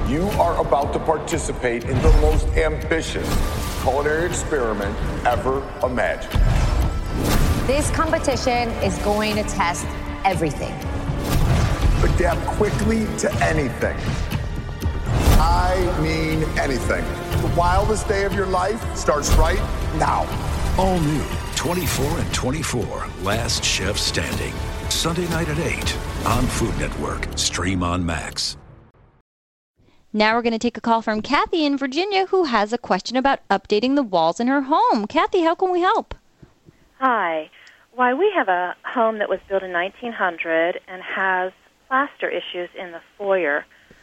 You are about to participate in the most ambitious culinary experiment ever imagined. This competition is going to test everything. Adapt quickly to anything. I mean anything. The wildest day of your life starts right now. All new 24 and 24, Last Chef Standing. Sunday night at 8 on Food Network. Stream on Max. Now we're going to take a call from Kathy in Virginia, who has a question about updating the walls in her home. Kathy, how can we help? Hi. Why, we have a home that was built in 1900 and has plaster issues in the foyer.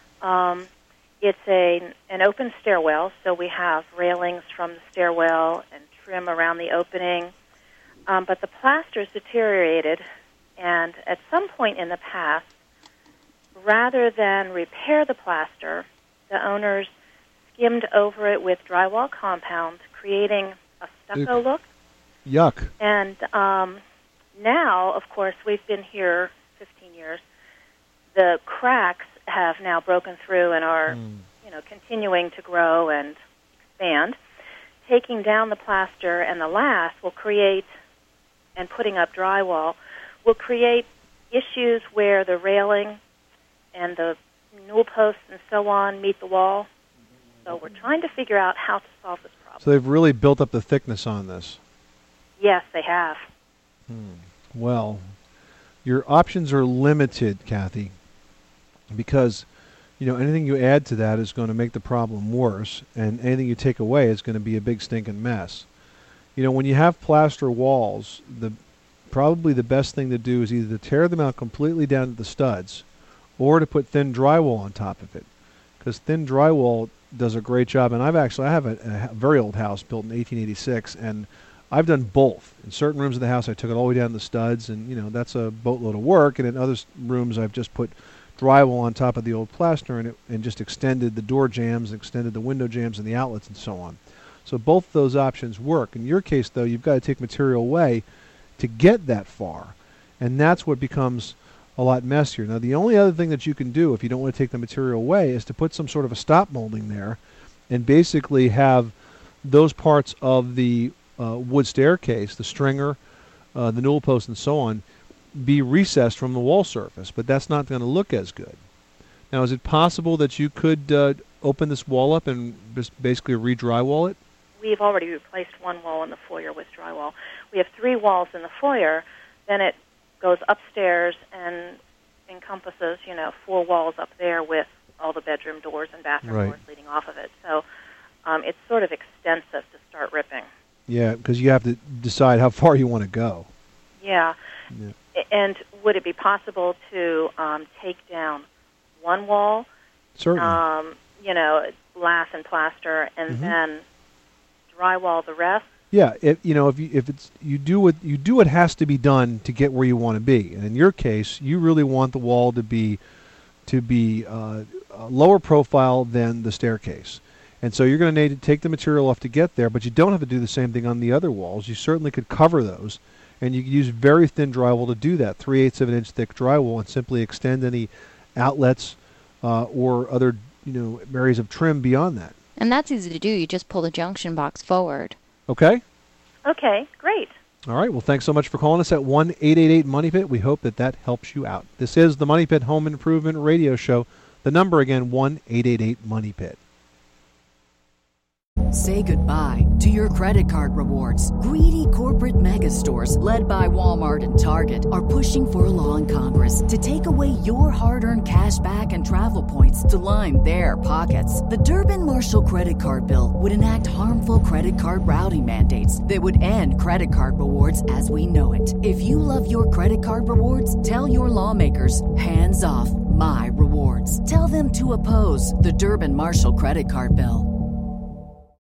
It's an open stairwell, so we have railings from the stairwell and trim around the opening. But the plaster's deteriorated, and at some point in the past, rather than repair the plaster, the owners skimmed over it with drywall compound, creating a stucco look. Yuck. And now, of course, we've been here 15 years. The cracks have now broken through and are, continuing to grow and expand. Taking down the plaster and the last will create, and putting up drywall, will create issues where the railing and the newel posts and so on meet the wall. So we're trying to figure out how to solve this problem. So they've really built up the thickness on this. Yes, they have. Well, your options are limited, Kathy, because anything you add to that is going to make the problem worse, and anything you take away is going to be a big stinking mess. When you have plaster walls, probably the best thing to do is either to tear them out completely down to the studs, or to put thin drywall on top of it, because thin drywall does a great job. And I have a very old house built in 1886, and I've done both. In certain rooms of the house, I took it all the way down to the studs, and that's a boatload of work. And in other rooms, I've just put drywall on top of the old plaster and just extended the door jambs, extended the window jambs and the outlets and so on. So both those options work. In your case, though, you've got to take material away to get that far, and that's what becomes a lot messier. Now, the only other thing that you can do if you don't want to take the material away is to put some sort of a stop molding there and basically have those parts of the wood staircase, the stringer, the newel post and so on, be recessed from the wall surface, but that's not going to look as good. Now, is it possible that you could open this wall up and just basically re-drywall it? We've already replaced one wall in the foyer with drywall. We have 3 walls in the foyer. Then it goes upstairs and encompasses, 4 walls up there with all the bedroom doors and bathroom doors leading off of it. So it's sort of extensive to start ripping. Yeah, because you have to decide how far you want to go. Yeah. And would it be possible to take down one wall, certainly, glass and plaster, and then drywall the rest? Yeah, if it's you do what has to be done to get where you want to be. And in your case, you really want the wall to be lower profile than the staircase. And so you're going to need to take the material off to get there, but you don't have to do the same thing on the other walls. You certainly could cover those, and you could use very thin drywall to do that, 3/8 of an inch thick drywall, and simply extend any outlets or other areas of trim beyond that. And that's easy to do. You just pull the junction box forward. Okay? Okay, great. All right. Well, thanks so much for calling us at 1-888-MONEY-PIT. We hope that helps you out. This is the Money Pit Home Improvement Radio Show. The number again, 1-888-MONEY-PIT. Say goodbye to your credit card rewards. Greedy corporate mega stores, led by Walmart and Target, are pushing for a law in Congress to take away your hard-earned cash back and travel points to line their pockets. The Durbin-Marshall credit card bill would enact harmful credit card routing mandates that would end credit card rewards as we know it. If you love your credit card rewards, tell your lawmakers, hands off my rewards. Tell them to oppose the Durbin-Marshall credit card bill.